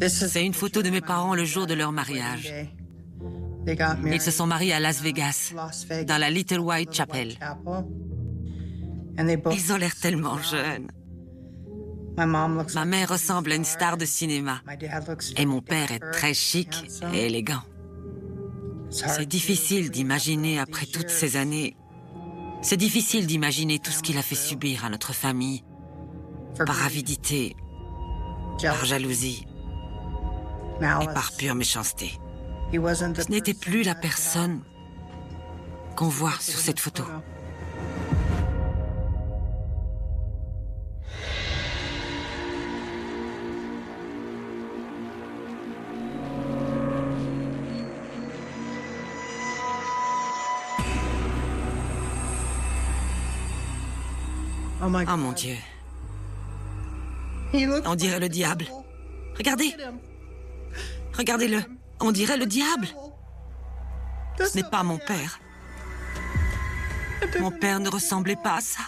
C'est une photo de mes parents le jour de leur mariage. Ils se sont mariés à Las Vegas, dans la Little White Chapel. Ils ont l'air tellement jeunes. Ma mère ressemble à une star de cinéma. Et mon père est très chic et élégant. C'est difficile d'imaginer, après toutes ces années, c'est difficile d'imaginer tout ce qu'il a fait subir à notre famille, par avidité, par jalousie et par pure méchanceté. Ce n'était plus la personne qu'on voit sur cette photo. Oh mon Dieu. On dirait le diable. Regardez. Regardez-le. On dirait le diable. Ce n'est pas mon père. Mon père ne ressemblait pas à ça.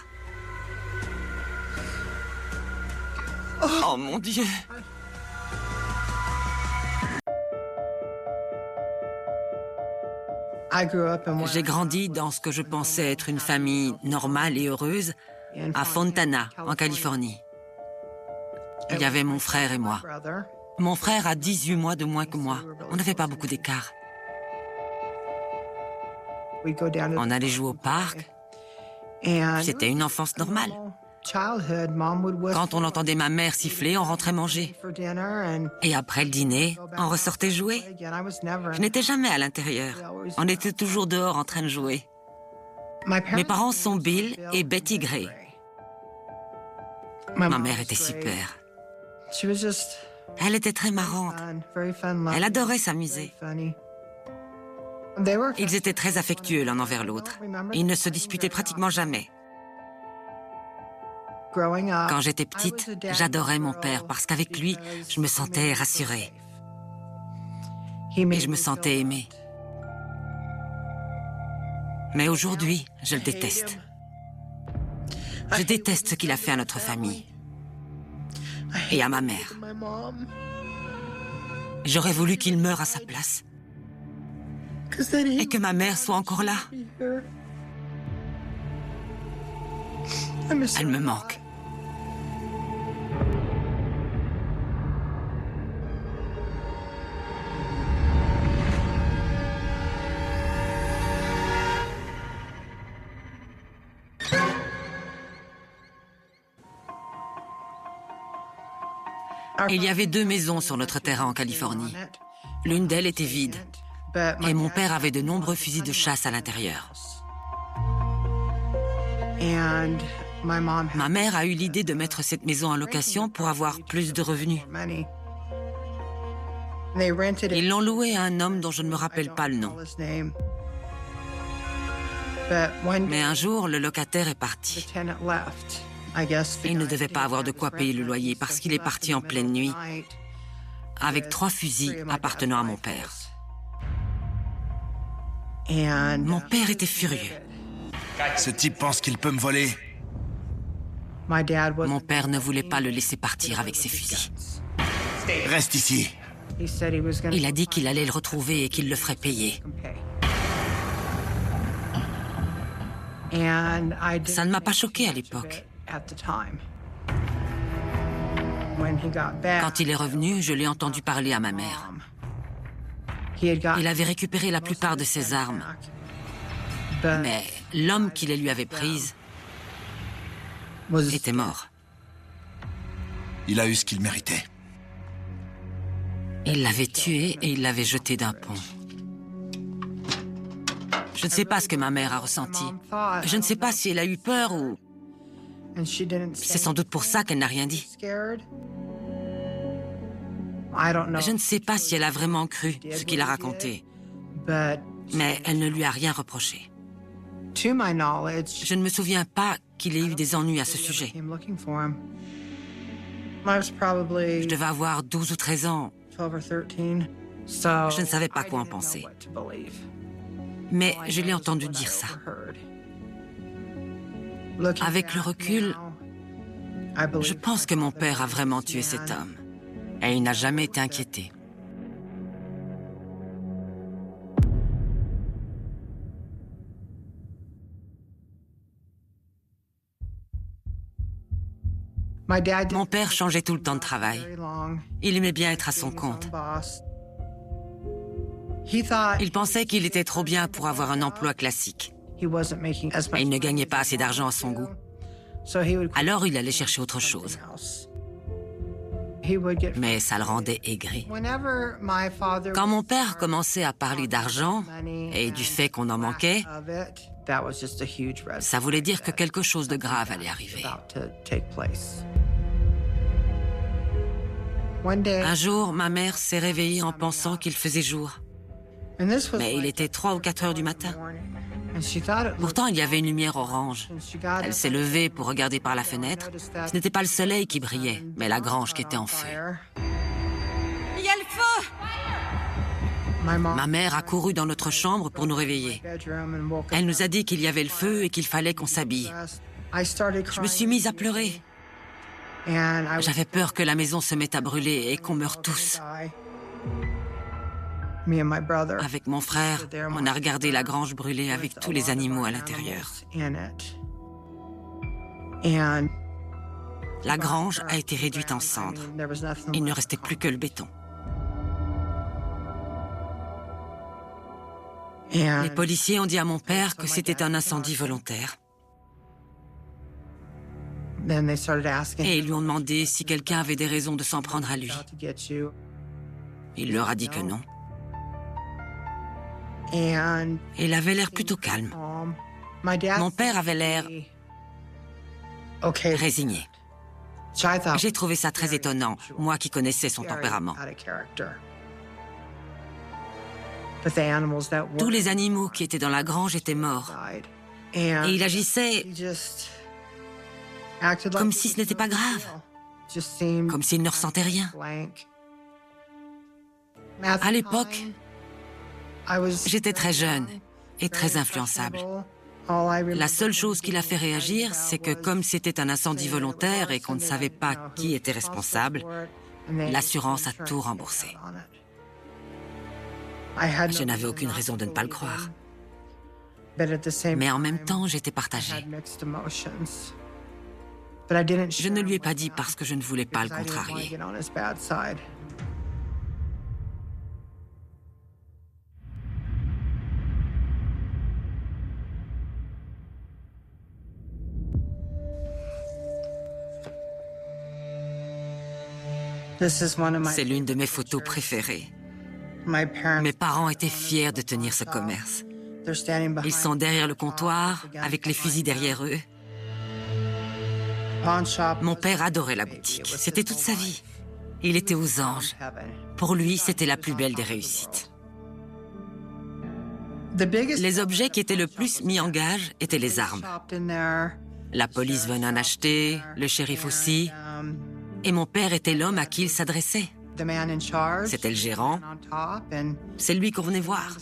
Oh mon Dieu. J'ai grandi dans ce que je pensais être une famille normale et heureuse à Fontana, en Californie. Il y avait mon frère et moi. Mon frère a 18 mois de moins que moi. On n'avait pas beaucoup d'écart. On allait jouer au parc. C'était une enfance normale. Quand on entendait ma mère siffler, on rentrait manger. Et après le dîner, on ressortait jouer. Je n'étais jamais à l'intérieur. On était toujours dehors en train de jouer. Mes parents sont Bill et Betty Gray. Ma mère était super. Elle était très marrante. Elle adorait s'amuser. Ils étaient très affectueux l'un envers l'autre. Ils ne se disputaient pratiquement jamais. Quand j'étais petite, j'adorais mon père parce qu'avec lui, je me sentais rassurée. Et je me sentais aimée. Mais aujourd'hui, je le déteste. Je déteste ce qu'il a fait à notre famille. Et à ma mère. J'aurais voulu qu'il meure à sa place. Et que ma mère soit encore là. Elle me manque. Il y avait 2 maisons sur notre terrain en Californie. L'une d'elles était vide. Et mon père avait de nombreux fusils de chasse à l'intérieur. Ma mère a eu l'idée de mettre cette maison en location pour avoir plus de revenus. Ils l'ont louée à un homme dont je ne me rappelle pas le nom. Mais un jour, le locataire est parti. Il ne devait pas avoir de quoi payer le loyer parce qu'il est parti en pleine nuit avec 3 fusils appartenant à mon père. Mon père était furieux. Ce type pense qu'il peut me voler. Mon père ne voulait pas le laisser partir avec ses fusils. Reste ici. Il a dit qu'il allait le retrouver et qu'il le ferait payer. Ça ne m'a pas choqué à l'époque. Quand il est revenu, je l'ai entendu parler à ma mère. Il avait récupéré la plupart de ses armes. Mais l'homme qui les lui avait prises était mort. Il a eu ce qu'il méritait. Il l'avait tué et il l'avait jeté d'un pont. Je ne sais pas ce que ma mère a ressenti. Je ne sais pas si elle a eu peur ou... C'est sans doute pour ça qu'elle n'a rien dit. Je ne sais pas si elle a vraiment cru ce qu'il a raconté. Mais elle ne lui a rien reproché. Je ne me souviens pas qu'il ait eu des ennuis à ce sujet. Je devais avoir 12 ou 13 ans. Je ne savais pas quoi en penser. Mais je l'ai entendu dire ça. Avec le recul, je pense que mon père a vraiment tué cet homme. et il n'a jamais été inquiété. Mon père changeait tout le temps de travail. Il aimait bien être à son compte. Il pensait qu'il était trop bien pour avoir un emploi classique. Et il ne gagnait pas assez d'argent à son goût. Alors il allait chercher autre chose. Mais ça le rendait aigri. Quand mon père commençait à parler d'argent et du fait qu'on en manquait, ça voulait dire que quelque chose de grave allait arriver. Un jour, ma mère s'est réveillée en pensant qu'il faisait jour. Mais il était 3 ou 4 heures du matin. Pourtant, il y avait une lumière orange. Elle s'est levée pour regarder par la fenêtre. Ce n'était pas le soleil qui brillait, mais la grange qui était en feu. Il y a le feu! Ma mère a couru dans notre chambre pour nous réveiller. Elle nous a dit qu'il y avait le feu et qu'il fallait qu'on s'habille. Je me suis mise à pleurer. J'avais peur que la maison se mette à brûler et qu'on meure tous. Avec mon frère, on a regardé la grange brûler avec tous les animaux à l'intérieur. La grange a été réduite en cendres. Il ne restait plus que le béton. Les policiers ont dit à mon père que c'était un incendie volontaire. Et ils lui ont demandé si quelqu'un avait des raisons de s'en prendre à lui. Il leur a dit que non. Il avait l'air plutôt calme. Mon père avait l'air résigné. J'ai trouvé ça très étonnant, moi qui connaissais son tempérament. Tous les animaux qui étaient dans la grange étaient morts. Et il agissait comme si ce n'était pas grave, comme s'il ne ressentait rien. À l'époque, j'étais très jeune et très influençable. La seule chose qui l'a fait réagir, c'est que comme c'était un incendie volontaire et qu'on ne savait pas qui était responsable, l'assurance a tout remboursé. Je n'avais aucune raison de ne pas le croire. Mais en même temps, j'étais partagée. Je ne lui ai pas dit parce que je ne voulais pas le contrarier. C'est l'une de mes photos préférées. Mes parents étaient fiers de tenir ce commerce. Ils sont derrière le comptoir, avec les fusils derrière eux. Mon père adorait la boutique. C'était toute sa vie. Il était aux anges. Pour lui, c'était la plus belle des réussites. Les objets qui étaient le plus mis en gage étaient les armes. La police venait en acheter, le shérif aussi. Et mon père était l'homme à qui il s'adressait. C'était le gérant. C'est lui qu'on venait voir.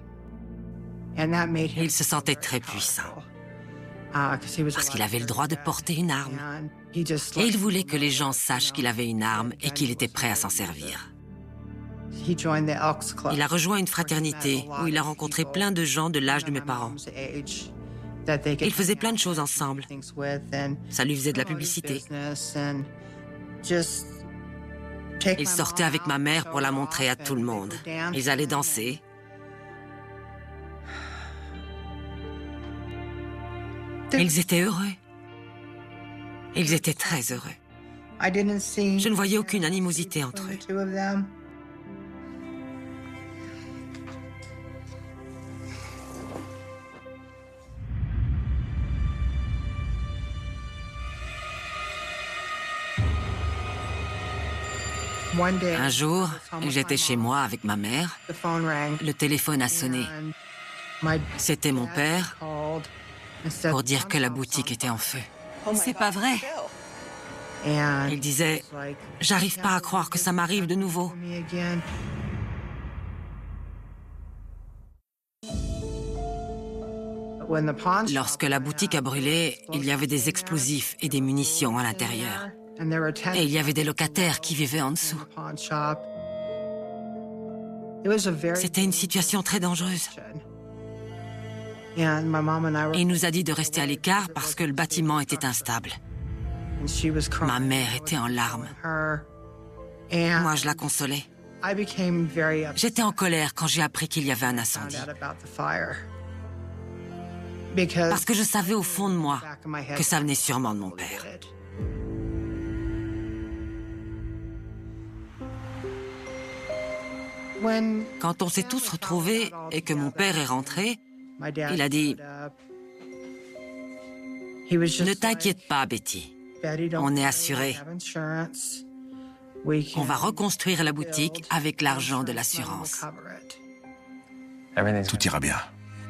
Il se sentait très puissant. Parce qu'il avait le droit de porter une arme. Et il voulait que les gens sachent qu'il avait une arme et qu'il était prêt à s'en servir. Il a rejoint une fraternité où il a rencontré plein de gens de l'âge de mes parents. Ils faisaient plein de choses ensemble. Ça lui faisait de la publicité. Ils sortaient avec ma mère pour la montrer à tout le monde. Ils allaient danser. Ils étaient heureux. Ils étaient très heureux. Je ne voyais aucune animosité entre eux. Un jour, j'étais chez moi avec ma mère. Le téléphone a sonné. C'était mon père pour dire que la boutique était en feu. C'est pas vrai. Il disait « J'arrive pas à croire que ça m'arrive de nouveau. » Lorsque la boutique a brûlé, il y avait des explosifs et des munitions à l'intérieur. Et il y avait des locataires qui vivaient en dessous. C'était une situation très dangereuse. Et il nous a dit de rester à l'écart parce que le bâtiment était instable. Ma mère était en larmes. Moi, je la consolais. J'étais en colère quand j'ai appris qu'il y avait un incendie. Parce que je savais au fond de moi que ça venait sûrement de mon père. Quand on s'est tous retrouvés et que mon père est rentré, il a dit « Ne t'inquiète pas, Betty. On est assuré. On va reconstruire la boutique avec l'argent de l'assurance. » Tout ira bien.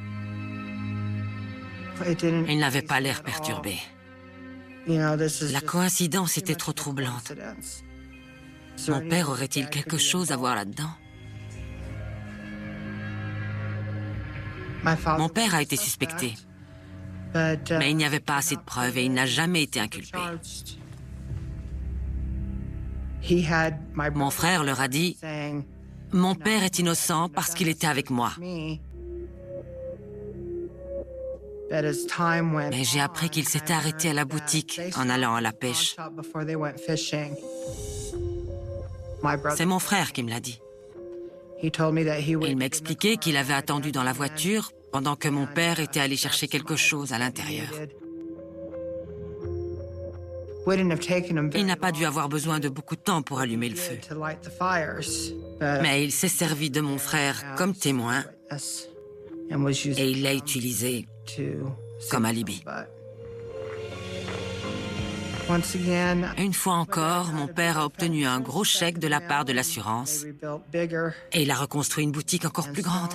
Il n'avait pas l'air perturbé. La coïncidence était trop troublante. Mon père aurait-il quelque chose à voir là-dedans? Mon père a été suspecté, mais il n'y avait pas assez de preuves et il n'a jamais été inculpé. Mon frère leur a dit « Mon père est innocent parce qu'il était avec moi. » Mais j'ai appris qu'il s'était arrêté à la boutique en allant à la pêche. C'est mon frère qui me l'a dit. Il m'a expliqué qu'il avait attendu dans la voiture pendant que mon père était allé chercher quelque chose à l'intérieur. Il n'a pas dû avoir besoin de beaucoup de temps pour allumer le feu. Mais il s'est servi de mon frère comme témoin et il l'a utilisé comme alibi. Une fois encore, mon père a obtenu un gros chèque de la part de l'assurance et il a reconstruit une boutique encore plus grande.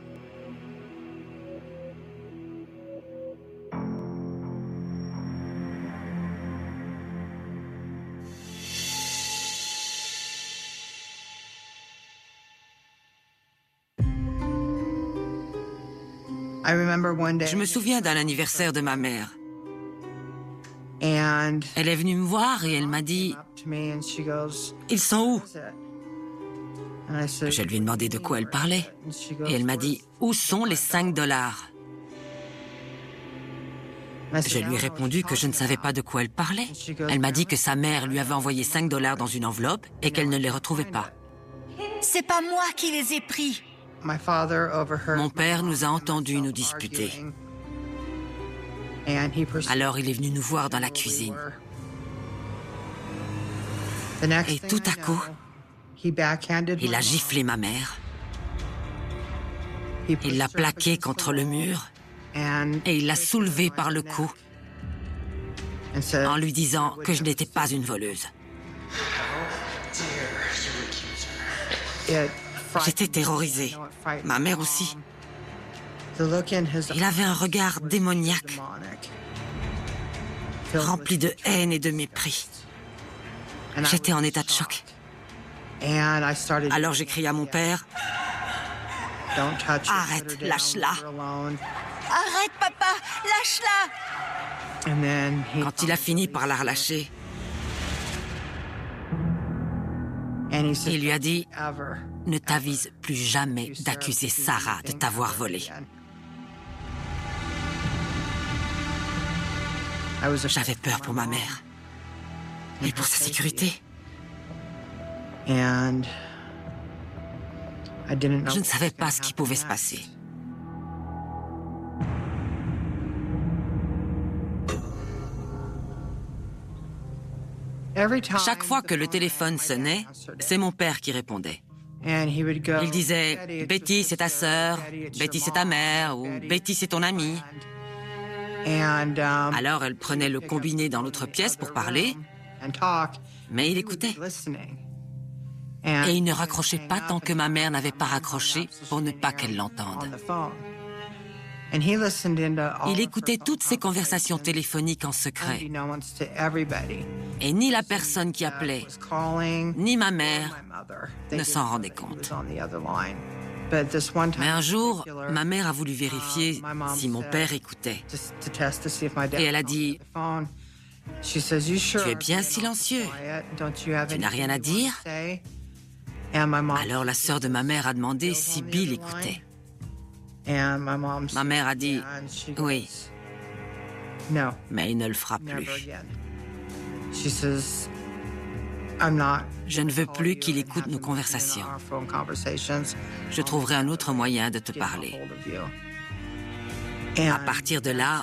Je me souviens d'un anniversaire de ma mère. Elle est venue me voir et elle m'a dit « Ils sont où ?» Je lui ai demandé de quoi elle parlait. Et elle m'a dit « Où sont les 5 $? » Je lui ai répondu que je ne savais pas de quoi elle parlait. Elle m'a dit que sa mère lui avait envoyé 5 $ dans une enveloppe et qu'elle ne les retrouvait pas. « C'est pas moi qui les ai pris. » Mon père nous a entendus nous disputer. Alors il est venu nous voir dans la cuisine. Et tout à coup, il a giflé ma mère. Il l'a plaquée contre le mur et il l'a soulevée par le cou en lui disant que je n'étais pas une voleuse. J'étais terrorisée. Ma mère aussi. Il avait un regard démoniaque, rempli de haine et de mépris. J'étais en état de choc. Alors j'ai crié à mon père, « Arrête, lâche-la !» « Arrête, papa, lâche-la !» Quand il a fini par la relâcher, il lui a dit, « Ne t'avise plus jamais d'accuser Sarah de t'avoir volé. » J'avais peur pour ma mère et pour sa sécurité. Je ne savais pas ce qui pouvait se passer. Chaque fois que le téléphone sonnait, c'est mon père qui répondait. Il disait « Betty, c'est ta sœur, Betty, c'est ta mère, ou Betty, c'est ton amie. » Alors elle prenait le combiné dans l'autre pièce pour parler, mais il écoutait. Et il ne raccrochait pas tant que ma mère n'avait pas raccroché pour ne pas qu'elle l'entende. Il écoutait toutes ces conversations téléphoniques en secret. Et ni la personne qui appelait, ni ma mère ne s'en rendaient compte. Mais un jour, ma mère a voulu vérifier si mon père écoutait. Et elle a dit Tu es bien silencieux. Tu n'as rien à dire? Alors la sœur de ma mère a demandé si Bill écoutait. Ma mère a dit « Oui, mais il ne le fera plus. Je ne veux plus qu'il écoute nos conversations. Je trouverai un autre moyen de te parler. » À partir de là,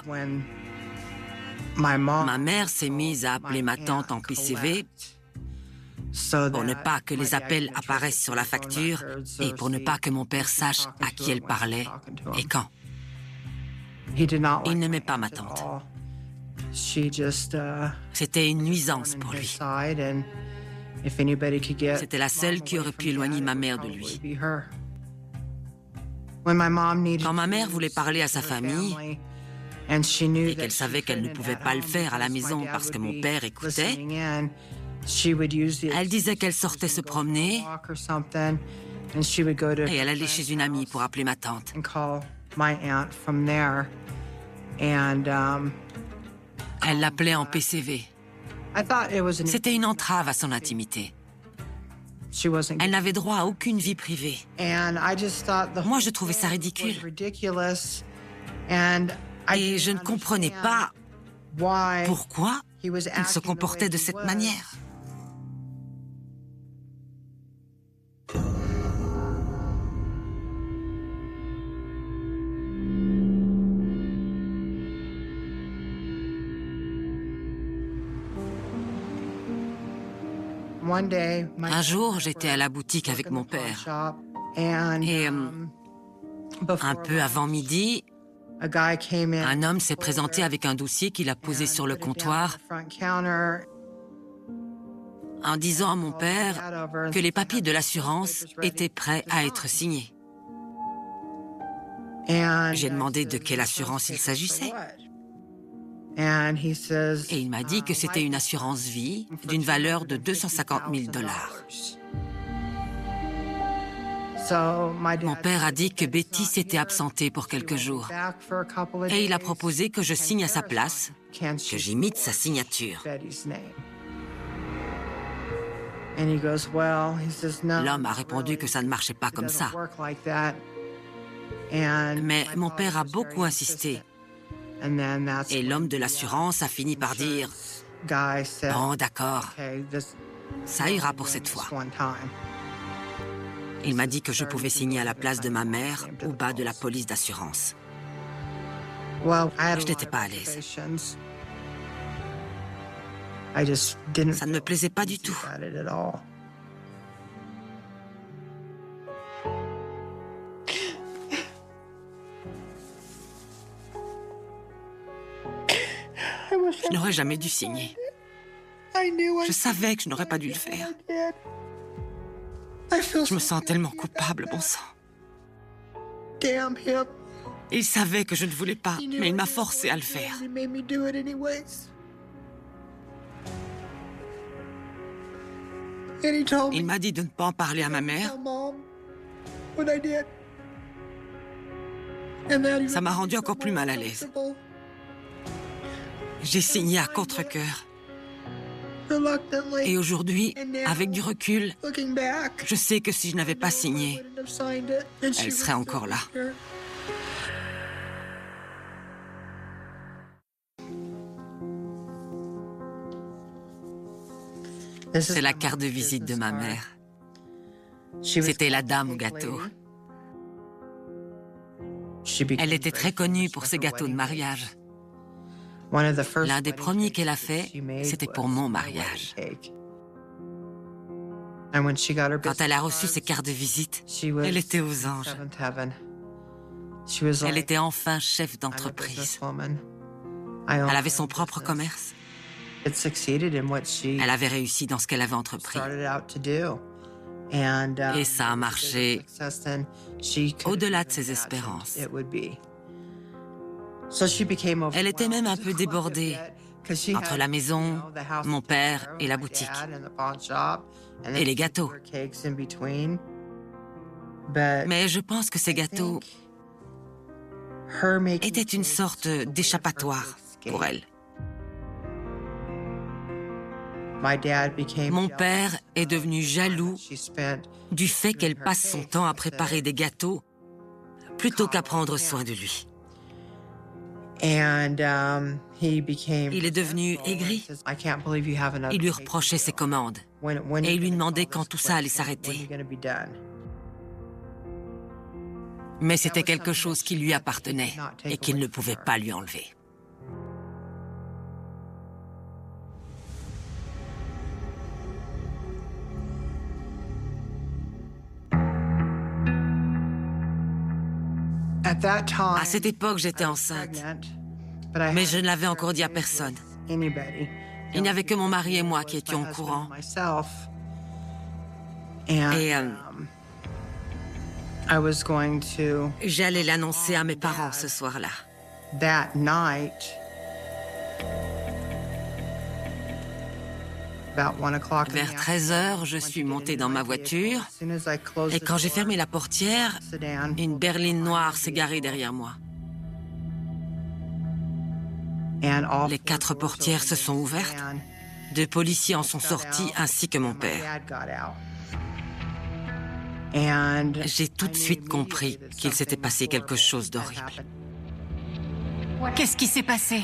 ma mère s'est mise à appeler ma tante en PCV pour ne pas que les appels apparaissent sur la facture et pour ne pas que mon père sache à qui elle parlait et quand. Il n'aimait pas ma tante. C'était une nuisance pour lui. C'était la seule qui aurait pu éloigner ma mère de lui. Quand ma mère voulait parler à sa famille et qu'elle savait qu'elle ne pouvait pas le faire à la maison parce que mon père écoutait, elle disait qu'elle sortait se promener et elle allait chez une amie pour appeler ma tante. Elle l'appelait en PCV. C'était une entrave à son intimité. Elle n'avait droit à aucune vie privée. Moi, je trouvais ça ridicule. Et je ne comprenais pas pourquoi il se comportait de cette manière. Un jour, j'étais à la boutique avec mon père. Et un peu avant midi, un homme s'est présenté avec un dossier qu'il a posé sur le comptoir en disant à mon père que les papiers de l'assurance étaient prêts à être signés. J'ai demandé de quelle assurance il s'agissait. Et il m'a dit que c'était une assurance vie d'une valeur de $250 000. Mon père a dit que Betty s'était absentée pour quelques jours. Et il a proposé que je signe à sa place, que j'imite sa signature. L'homme a répondu que ça ne marchait pas comme ça. Mais mon père a beaucoup insisté. Et l'homme de l'assurance a fini par dire « Bon, d'accord, ça ira pour cette fois. » Il m'a dit que je pouvais signer à la place de ma mère au bas de la police d'assurance. Je n'étais pas à l'aise. Ça ne me plaisait pas du tout. Je n'aurais jamais dû signer. Je savais que je n'aurais pas dû le faire. Je me sens tellement coupable, bon sang. Il savait que je ne voulais pas, mais il m'a forcé à le faire. Il m'a dit de ne pas en parler à ma mère. Ça m'a rendu encore plus mal à l'aise. J'ai signé à contre-cœur. Et aujourd'hui, avec du recul, je sais que si je n'avais pas signé, elle serait encore là. C'est la carte de visite de ma mère. C'était la dame au gâteau. Elle était très connue pour ses gâteaux de mariage. L'un des premiers qu'elle a fait, c'était pour mon mariage. Quand elle a reçu ses cartes de visite, elle était aux anges. Elle était enfin chef d'entreprise. Elle avait son propre commerce. Elle avait réussi dans ce qu'elle avait entrepris. Et ça a marché au-delà de ses espérances. Elle était même un peu débordée entre la maison, mon père et la boutique, et les gâteaux. Mais je pense que ces gâteaux étaient une sorte d'échappatoire pour elle. Mon père est devenu jaloux du fait qu'elle passe son temps à préparer des gâteaux plutôt qu'à prendre soin de lui. Il est devenu aigri. Il lui reprochait ses commandes et il lui demandait quand tout ça allait s'arrêter. Mais c'était quelque chose qui lui appartenait et qu'il ne pouvait pas lui enlever. À cette époque, j'étais enceinte, mais je ne l'avais encore dit à personne. Il n'y avait que mon mari et moi qui étions au courant. Et j'allais l'annoncer à mes parents ce soir-là. Vers 13h, je suis montée dans ma voiture et quand j'ai fermé la portière, une berline noire s'est garée derrière moi. Les 4 portières se sont ouvertes. 2 policiers en sont sortis ainsi que mon père. J'ai tout de suite compris qu'il s'était passé quelque chose d'horrible. Qu'est-ce qui s'est passé?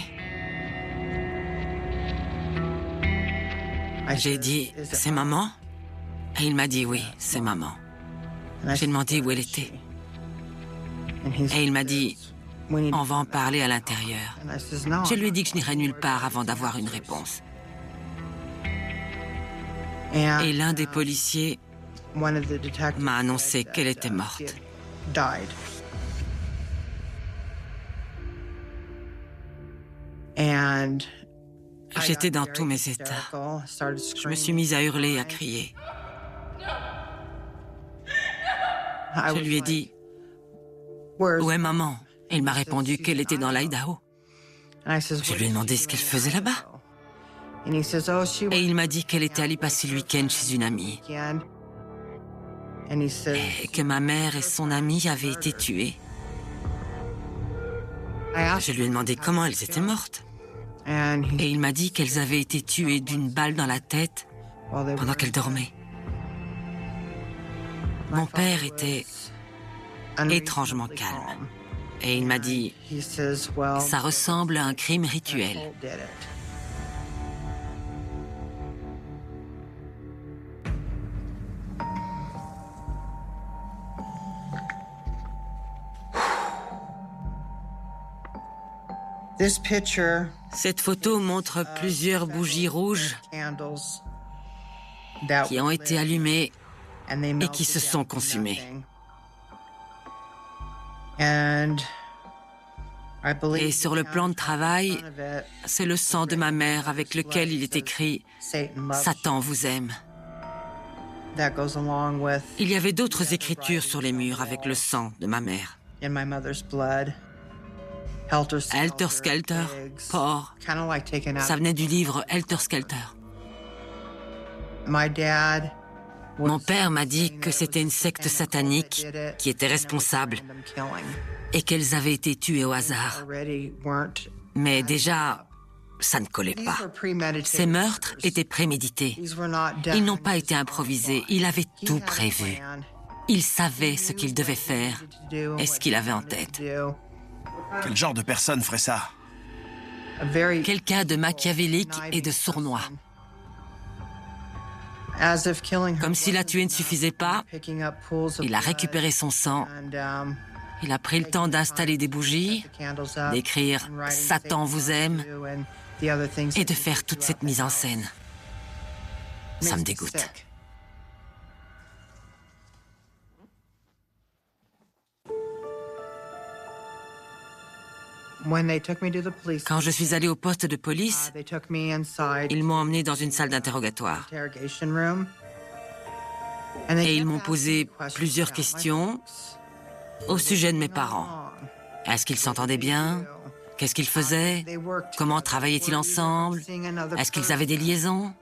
J'ai dit, c'est maman? Et il m'a dit, oui, c'est maman. J'ai demandé où elle était. Et il m'a dit, on va en parler à l'intérieur. Je lui ai dit que je n'irais nulle part avant d'avoir une réponse. Et l'un des policiers m'a annoncé qu'elle était morte. J'étais dans tous mes états. Je me suis mise à hurler, à crier. Je lui ai dit, où est maman? Il m'a répondu qu'elle était dans l'Idaho. Je lui ai demandé ce qu'elle faisait là-bas. Et il m'a dit qu'elle était allée passer le week-end chez une amie. Et que ma mère et son amie avaient été tuées. Je lui ai demandé comment elles étaient mortes. Et il m'a dit qu'elles avaient été tuées d'une balle dans la tête pendant qu'elles dormaient. Mon père était étrangement calme. Et il m'a dit, ça ressemble à un crime rituel. Cette photo montre plusieurs bougies rouges qui ont été allumées et qui se sont consumées. Et sur le plan de travail, c'est le sang de ma mère avec lequel il est écrit « Satan vous aime ». Il y avait d'autres écritures sur les murs avec le sang de ma mère. Helter Skelter, porc. Ça venait du livre Helter Skelter. Mon père m'a dit que c'était une secte satanique qui était responsable et qu'elles avaient été tuées au hasard. Mais déjà, ça ne collait pas. Ces meurtres étaient prémédités. Ils n'ont pas été improvisés. Il avait tout prévu. Il savait ce qu'il devait faire et ce qu'il avait en tête. Quel genre de personne ferait ça? Quelqu'un de machiavélique et de sournois. Comme si la tuer ne suffisait pas, il a récupéré son sang, il a pris le temps d'installer des bougies, d'écrire « Satan vous aime » et de faire toute cette mise en scène. Ça me dégoûte. Quand je suis allée au poste de police, ils m'ont emmenée dans une salle d'interrogatoire. Et ils m'ont posé plusieurs questions au sujet de mes parents. Est-ce qu'ils s'entendaient bien? Qu'est-ce qu'ils faisaient? Comment travaillaient-ils ensemble? Est-ce qu'ils avaient des liaisons?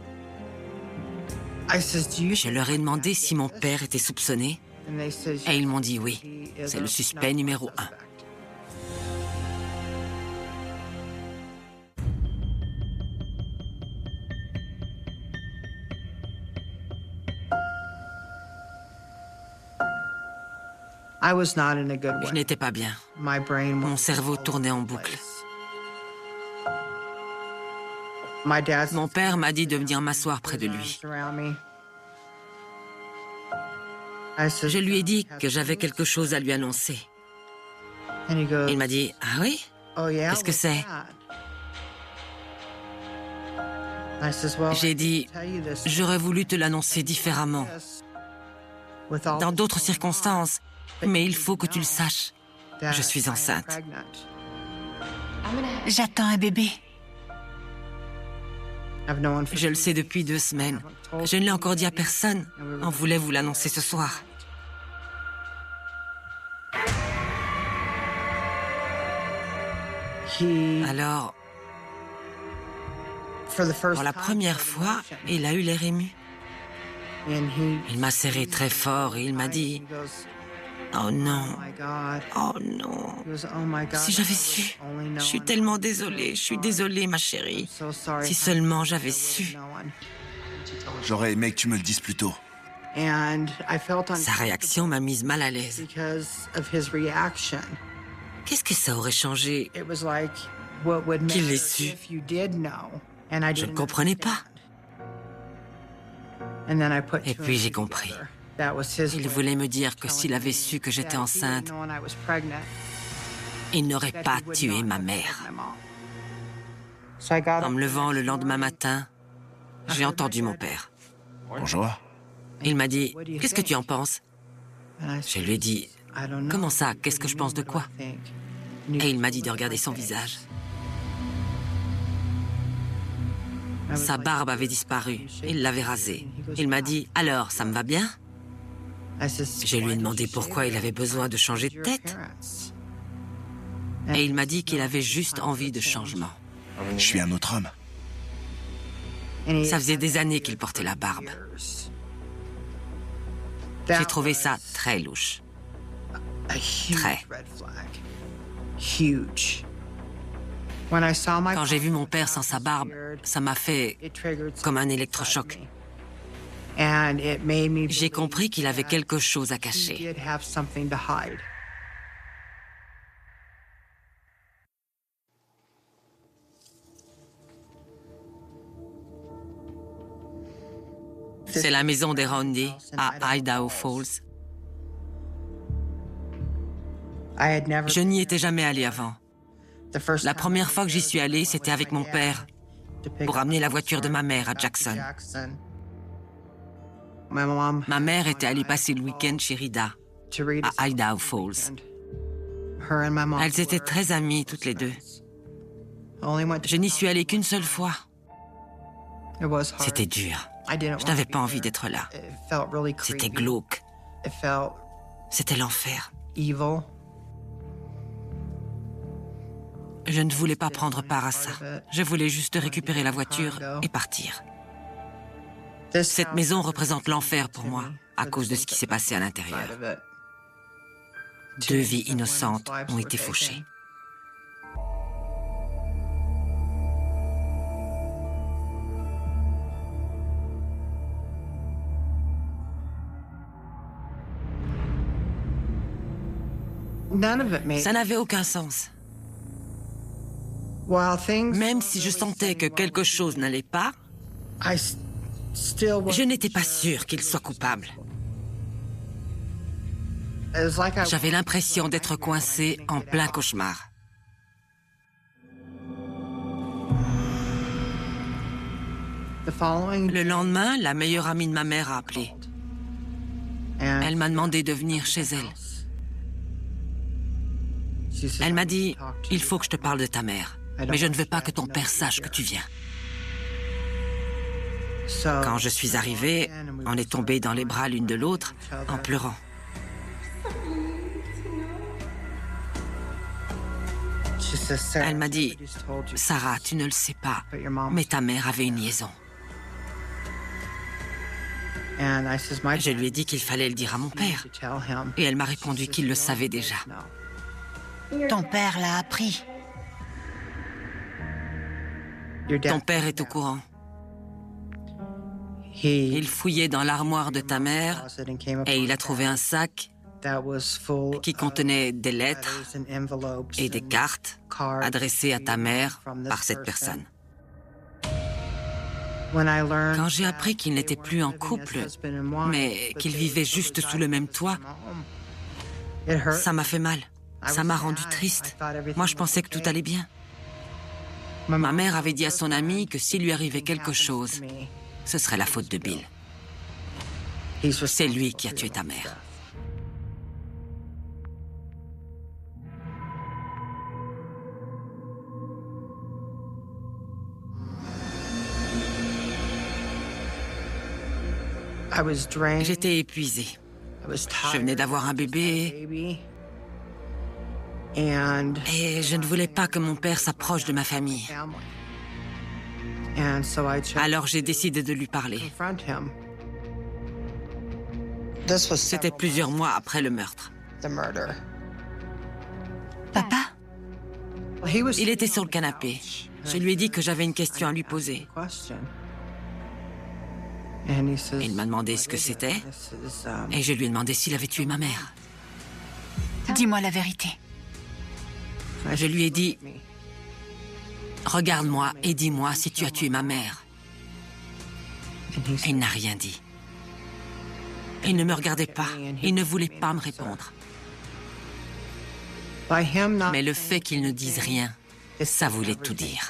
Je leur ai demandé si mon père était soupçonné. Et ils m'ont dit oui. C'est le suspect numéro 1. Je n'étais pas bien. Mon cerveau tournait en boucle. Mon père m'a dit de venir m'asseoir près de lui. Je lui ai dit que j'avais quelque chose à lui annoncer. Il m'a dit « Ah oui? Qu'est-ce que c'est ?» J'ai dit « J'aurais voulu te l'annoncer différemment, dans d'autres circonstances, mais il faut que tu le saches. Je suis enceinte. » J'attends un bébé. Je le sais depuis 2 semaines. Je ne l'ai encore dit à personne. On voulait vous l'annoncer ce soir. Alors, pour la première fois, il a eu l'air ému. Il m'a serré très fort et il m'a dit « Oh non, oh non, si j'avais su, je suis tellement désolée, je suis désolée ma chérie. Si seulement j'avais su. » J'aurais aimé que tu me le dises plus tôt. Sa réaction m'a mise mal à l'aise. Qu'est-ce que ça aurait changé qu'il l'ait su? Je ne comprenais pas. Et puis j'ai compris. Il voulait me dire que s'il avait su que j'étais enceinte, il n'aurait pas tué ma mère. En me levant le lendemain matin, j'ai entendu mon père. Bonjour. Il m'a dit « Qu'est-ce que tu en penses ?» Je lui ai dit « Comment ça? Qu'est-ce que je pense de quoi ?» Et il m'a dit de regarder son visage. Sa barbe avait disparu. Il l'avait rasée. Il m'a dit « Alors, ça me va bien ?» Je lui ai demandé pourquoi il avait besoin de changer de tête. Et il m'a dit qu'il avait juste envie de changement. Je suis un autre homme. Ça faisait des années qu'il portait la barbe. J'ai trouvé ça très louche. Très. Quand j'ai vu mon père sans sa barbe, ça m'a fait comme un électrochoc. J'ai compris qu'il avait quelque chose à cacher. C'est la maison des Rondi à Idaho Falls. Je n'y étais jamais allée avant. La première fois que j'y suis allée, c'était avec mon père pour amener la voiture de ma mère à Jackson. Ma mère était allée passer le week-end chez Rita, à Idaho Falls. Elles étaient très amies, toutes les deux. Je n'y suis allée qu'une seule fois. C'était dur. Je n'avais pas envie d'être là. C'était glauque. C'était l'enfer. Je ne voulais pas prendre part à ça. Je voulais juste récupérer la voiture et partir. Cette maison représente l'enfer pour moi, à cause de ce qui s'est passé à l'intérieur. 2 vies innocentes ont été fauchées. Ça n'avait aucun sens. Même si je sentais que quelque chose n'allait pas, je n'étais pas sûre qu'il soit coupable. J'avais l'impression d'être coincée en plein cauchemar. Le lendemain, la meilleure amie de ma mère a appelé. Elle m'a demandé de venir chez elle. Elle m'a dit « Il faut que je te parle de ta mère, mais je ne veux pas que ton père sache que tu viens. » Quand je suis arrivée, on est tombés dans les bras l'une de l'autre en pleurant. Elle m'a dit « Sarah, tu ne le sais pas, mais ta mère avait une liaison. » Je lui ai dit qu'il fallait le dire à mon père. Et elle m'a répondu qu'il le savait déjà. Ton père l'a appris. Ton père est au courant. Il fouillait dans l'armoire de ta mère et il a trouvé un sac qui contenait des lettres et des cartes adressées à ta mère par cette personne. Quand j'ai appris qu'il n'était plus en couple, mais qu'il vivait juste sous le même toit, ça m'a fait mal. Ça m'a rendu triste. Moi, je pensais que tout allait bien. Ma mère avait dit à son ami que s'il lui arrivait quelque chose, ce serait la faute de Bill. C'est lui qui a tué ta mère. J'étais épuisée. Je venais d'avoir un bébé et je ne voulais pas que mon père s'approche de ma famille. Alors j'ai décidé de lui parler. C'était plusieurs mois après le meurtre. Papa? Il était sur le canapé. Je lui ai dit que j'avais une question à lui poser. Il m'a demandé ce que c'était et je lui ai demandé s'il avait tué ma mère. Dis-moi la vérité. Je lui ai dit, regarde-moi et dis-moi si tu as tué ma mère. Il n'a rien dit. Il ne me regardait pas. Il ne voulait pas me répondre. Mais le fait qu'il ne dise rien, ça voulait tout dire.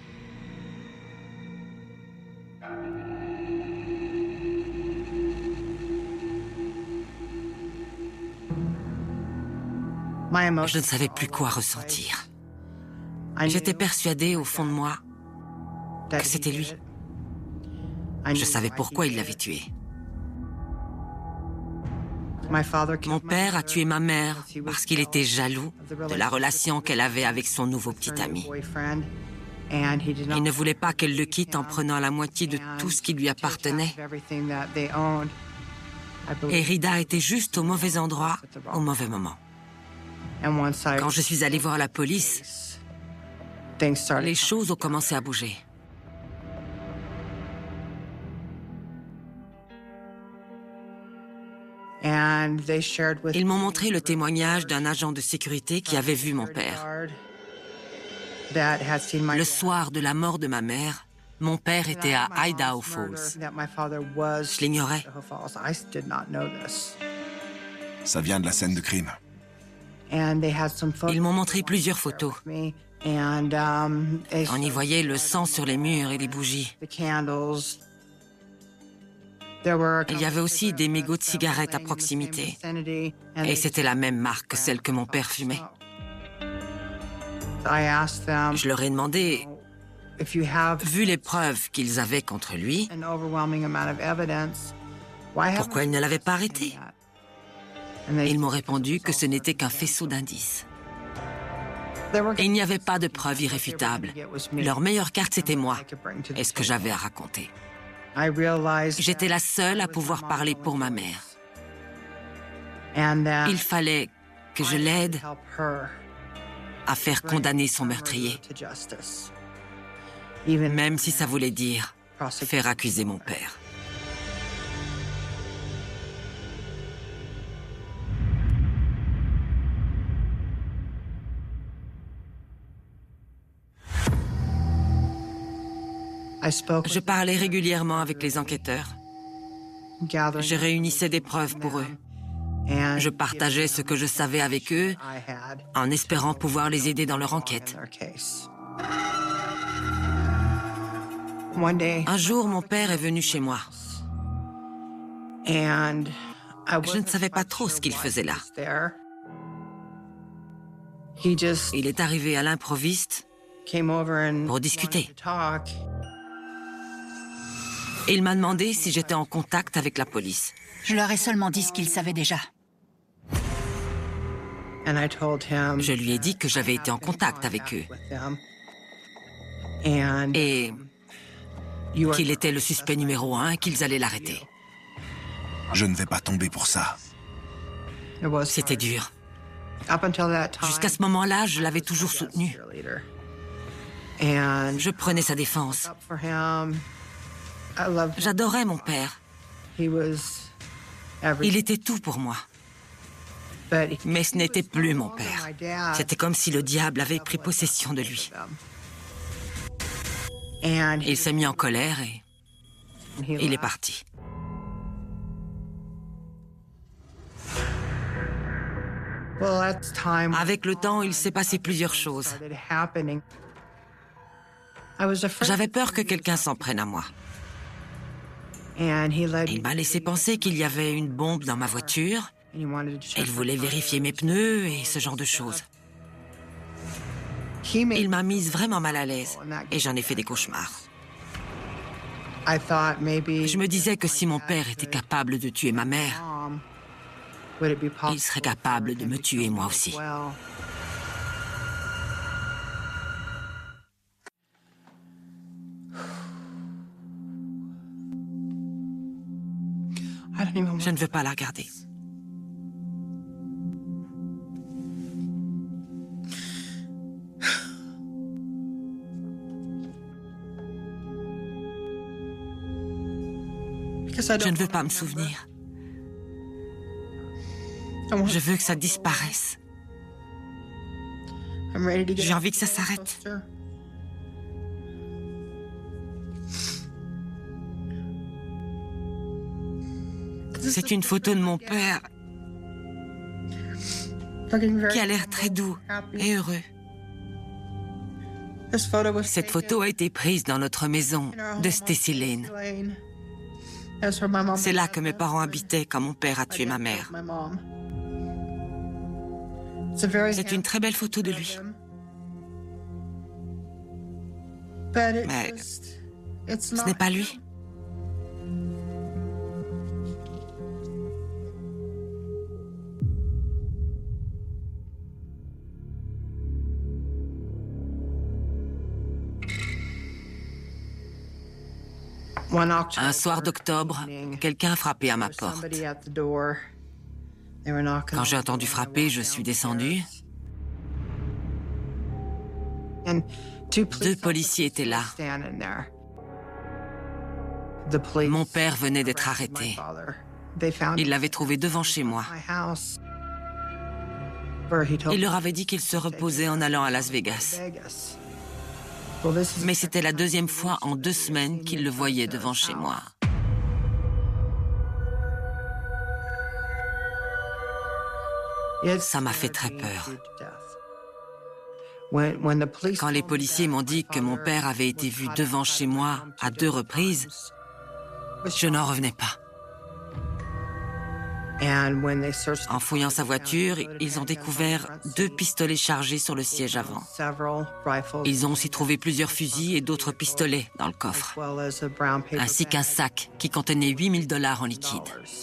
Je ne savais plus quoi ressentir. J'étais persuadée au fond de moi que c'était lui. Je savais pourquoi il l'avait tué. Mon père a tué ma mère parce qu'il était jaloux de la relation qu'elle avait avec son nouveau petit ami. Il ne voulait pas qu'elle le quitte en prenant la moitié de tout ce qui lui appartenait. Et Rida était juste au mauvais endroit, au mauvais moment. Quand je suis allée voir la police, les choses ont commencé à bouger. Ils m'ont montré le témoignage d'un agent de sécurité qui avait vu mon père. Le soir de la mort de ma mère, mon père était à Idaho Falls. Je l'ignorais. Ça vient de la scène de crime. Ils m'ont montré plusieurs photos. On y voyait le sang sur les murs et les bougies. Il y avait aussi des mégots de cigarettes à proximité. Et c'était la même marque que celle que mon père fumait. Je leur ai demandé, vu les preuves qu'ils avaient contre lui, pourquoi ils ne l'avaient pas arrêté? Ils m'ont répondu que ce n'était qu'un faisceau d'indices. Il n'y avait pas de preuves irréfutables. Leur meilleure carte, c'était moi et ce que j'avais à raconter. J'étais la seule à pouvoir parler pour ma mère. Il fallait que je l'aide à faire condamner son meurtrier, même si ça voulait dire faire accuser mon père. Je parlais régulièrement avec les enquêteurs. Je réunissais des preuves pour eux. Je partageais ce que je savais avec eux en espérant pouvoir les aider dans leur enquête. Un jour, mon père est venu chez moi. Je ne savais pas trop ce qu'il faisait là. Il est arrivé à l'improviste pour discuter. Il m'a demandé si j'étais en contact avec la police. Je leur ai seulement dit ce qu'ils savaient déjà. Je lui ai dit que j'avais été en contact avec eux. Et qu'il était le suspect numéro 1 et qu'ils allaient l'arrêter. Je ne vais pas tomber pour ça. C'était dur. Jusqu'à ce moment-là, je l'avais toujours soutenu. Je prenais sa défense. J'adorais mon père. Il était tout pour moi. Mais ce n'était plus mon père. C'était comme si le diable avait pris possession de lui. Il s'est mis en colère et il est parti. Avec le temps, il s'est passé plusieurs choses. J'avais peur que quelqu'un s'en prenne à moi. Il m'a laissé penser qu'il y avait une bombe dans ma voiture. Il voulait vérifier mes pneus et ce genre de choses. Il m'a mise vraiment mal à l'aise et j'en ai fait des cauchemars. Je me disais que si mon père était capable de tuer ma mère, il serait capable de me tuer moi aussi. Je ne veux pas la regarder. Je ne veux pas me souvenir. Je veux que ça disparaisse. J'ai envie que ça s'arrête. C'est une photo de mon père qui a l'air très doux et heureux. Cette photo a été prise dans notre maison de Stacy Lane. C'est là que mes parents habitaient quand mon père a tué ma mère. C'est une très belle photo de lui. Mais ce n'est pas lui. Un soir d'octobre, quelqu'un a frappé à ma porte. Quand j'ai entendu frapper, je suis descendue. 2 policiers étaient là. Mon père venait d'être arrêté. Ils l'avaient trouvé devant chez moi. Il leur avait dit qu'il se reposait en allant à Las Vegas. Mais c'était la 2e fois en 2 semaines qu'il le voyait devant chez moi. Ça m'a fait très peur. Quand les policiers m'ont dit que mon père avait été vu devant chez moi à 2 reprises, je n'en revenais pas. En fouillant sa voiture, ils ont découvert 2 pistolets chargés sur le siège avant. Ils ont aussi trouvé plusieurs fusils et d'autres pistolets dans le coffre, ainsi qu'un sac qui contenait $8 000 en liquide.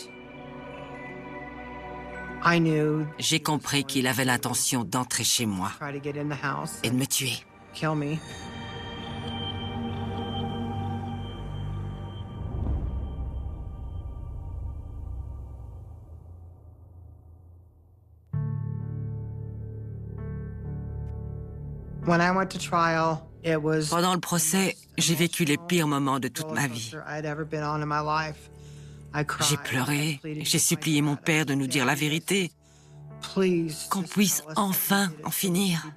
J'ai compris qu'il avait l'intention d'entrer chez moi et de me tuer. Pendant le procès, j'ai vécu les pires moments de toute ma vie. J'ai pleuré, j'ai supplié mon père de nous dire la vérité, qu'on puisse enfin en finir.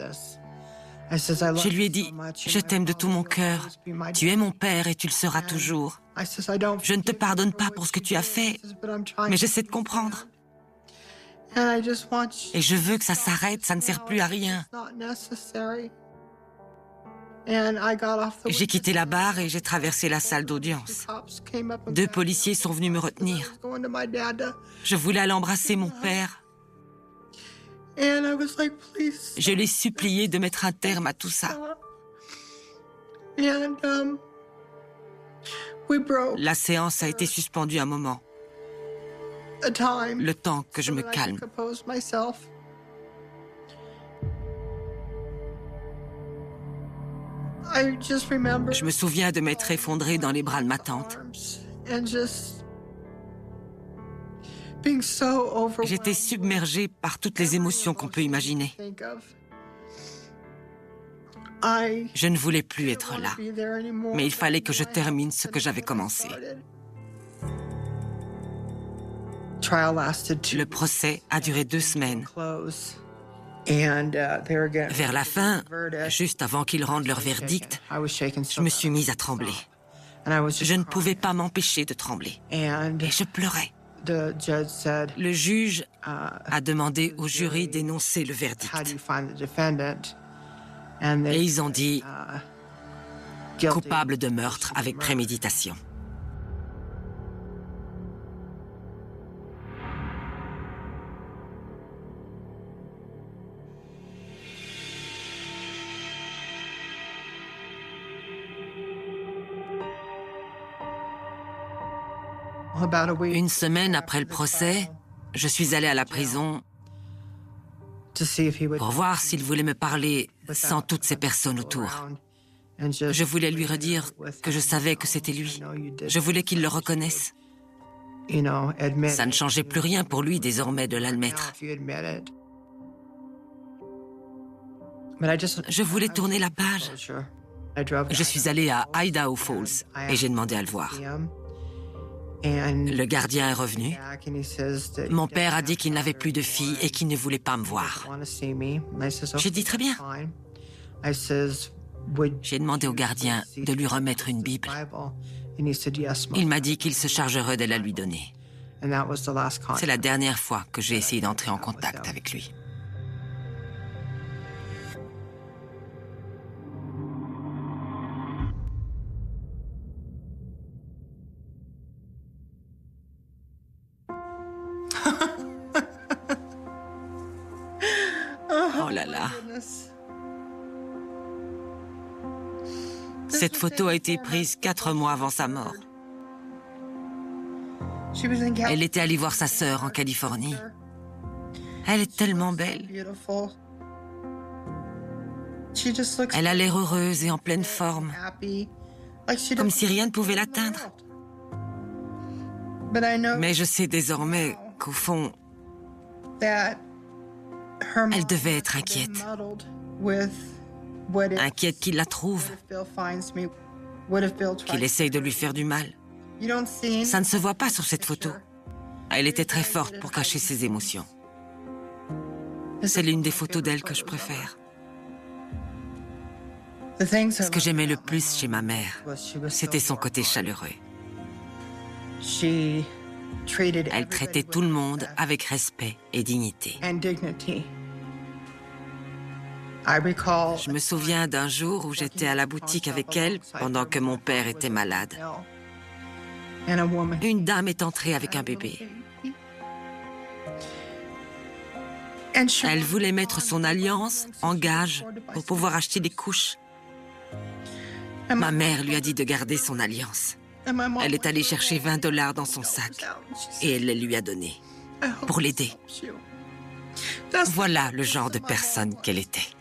Je lui ai dit, je t'aime de tout mon cœur, tu es mon père et tu le seras toujours. Je ne te pardonne pas pour ce que tu as fait, mais j'essaie de comprendre. Et je veux que ça s'arrête, ça ne sert plus à rien. J'ai quitté la barre et j'ai traversé la salle d'audience. 2 policiers sont venus me retenir. Je voulais aller embrasser mon père. Je l'ai supplié de mettre un terme à tout ça. La séance a été suspendue un moment. Le temps que je me calme. Je me souviens de m'être effondrée dans les bras de ma tante. J'étais submergée par toutes les émotions qu'on peut imaginer. Je ne voulais plus être là, mais il fallait que je termine ce que j'avais commencé. Le procès a duré 2 semaines. Vers la fin, juste avant qu'ils rendent leur verdict, je me suis mise à trembler. Je ne pouvais pas m'empêcher de trembler. Et je pleurais. Le juge a demandé au jury d'énoncer le verdict. Et ils ont dit coupable de meurtre avec préméditation. Une semaine après le procès, je suis allée à la prison pour voir s'il voulait me parler sans toutes ces personnes autour. Je voulais lui redire que je savais que c'était lui. Je voulais qu'il le reconnaisse. Ça ne changeait plus rien pour lui désormais de l'admettre. Je voulais tourner la page. Je suis allée à Idaho Falls et j'ai demandé à le voir. Le gardien est revenu. Mon père a dit qu'il n'avait plus de fille et qu'il ne voulait pas me voir. J'ai dit très bien. J'ai demandé au gardien de lui remettre une Bible. Il m'a dit qu'il se chargerait de la lui donner. C'est la dernière fois que j'ai essayé d'entrer en contact avec lui. Oh là là. Cette photo a été prise 4 mois avant sa mort. Elle était allée voir sa sœur en Californie. Elle est tellement belle. Elle a l'air heureuse et en pleine forme, comme si rien ne pouvait l'atteindre. Mais je sais désormais qu'au fond, elle devait être inquiète. Inquiète qu'il la trouve, qu'il essaye de lui faire du mal. Ça ne se voit pas sur cette photo. Elle était très forte pour cacher ses émotions. C'est l'une des photos d'elle que je préfère. Ce que j'aimais le plus chez ma mère, c'était son côté chaleureux. Elle traitait tout le monde avec respect et dignité. Je me souviens d'un jour où j'étais à la boutique avec elle pendant que mon père était malade. Une dame est entrée avec un bébé. Elle voulait mettre son alliance en gage pour pouvoir acheter des couches. Ma mère lui a dit de garder son alliance. Elle est allée chercher $20 dans son sac et elle les lui a donnés pour l'aider. Voilà le genre de personne qu'elle était.